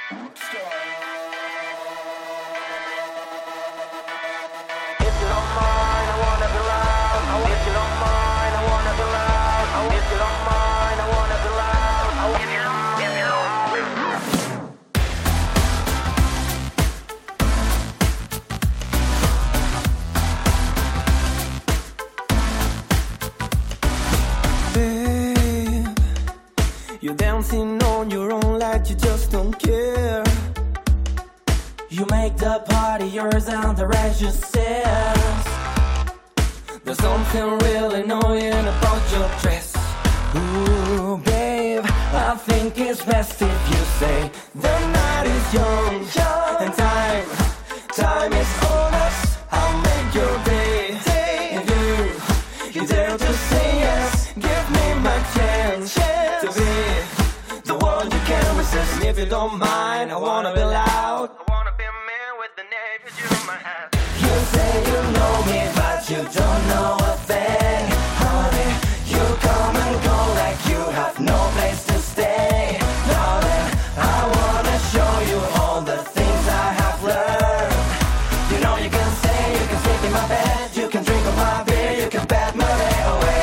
You're dancing on your own like you just don't care. You make the party yours and the rest just stares. There's something really annoying about your dress. Ooh, babe, I think it's best if you say the night is young and time is on us. I'll make your day. If you dare to say yes, give me my chance to be the one you can't resist. And if you don't mind, I wanna be loud. I wanna be a man with the neighbors you might have. You say you know me, but you don't know a thing, honey. You come and go like you have no place to stay, darling. I wanna show you all the things I have learned. You know you can stay, you can sleep in my bed, you can drink of my beer, you can bet my day away.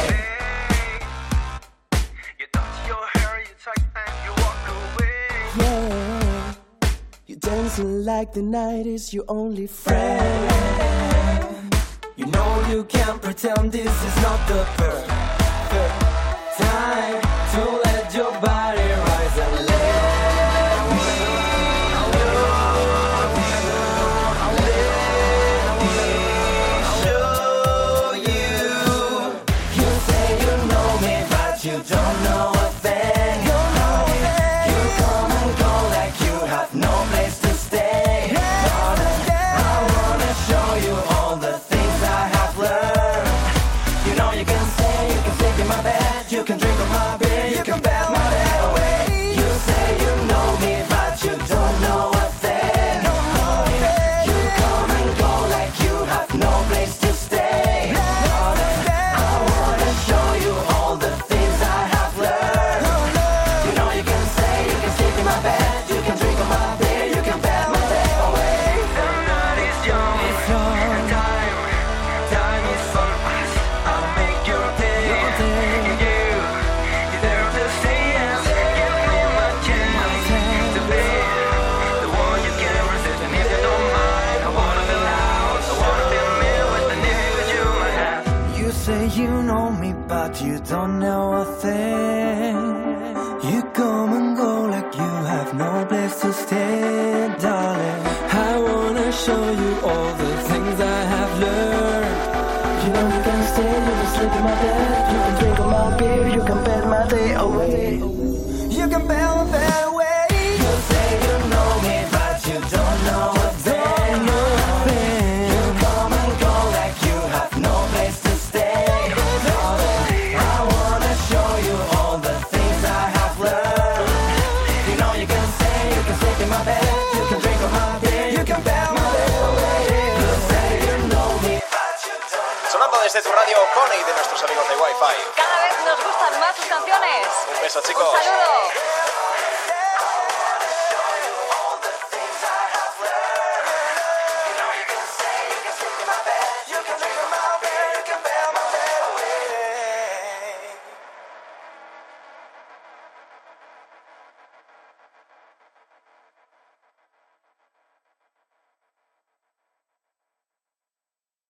You touch your hair, you touch and you walk away. Yeah, you're dancing like the night is your only friend. You know you can't pretend this is not the perfect time to let your body rise and let me show you. You say you know me, but you don't know a thing. You come and go like you have no place to stay. Darling, I wanna show you all the things I have learned. You know you can stay, you can sleep in my bed, you can drink of my beer, you can bet my day away. You say you know me, but you don't know a thing. You come and go like you have no place to stay. Darling, I wanna show you all the things I have learned. You know you can stay, you can sleep in my bed, you can drink of my beer, you can bet my day away. The night is young, and time is for us. I'll make your day. You dare to say yes, give me my chance to be the one you can resist. And if you don't mind, I wanna be loud, I wanna be me with the neighbors you might have. You say you know me, but you don't know a thing. You come and go like you have no place to stay, darling. I wanna show you all the things I have learned. You know you can stay, you can sleep in my bed, you can drink of my beer, you can bet my day away. You can bet my day away. You say you know me, but you don't know a thing. You come and go like you have no place to stay. Darling, I wanna show you all the things I have learned. You know you can stay, you can sleep in my bed, you can drink of my beer, you can bet my day away. You say you know me, but you don't know. Sonando desde tu radio Coney de nuestros amigos de Wi-Fi. Cada vez nos gustan más sus canciones. Un beso, chicos. Un saludo.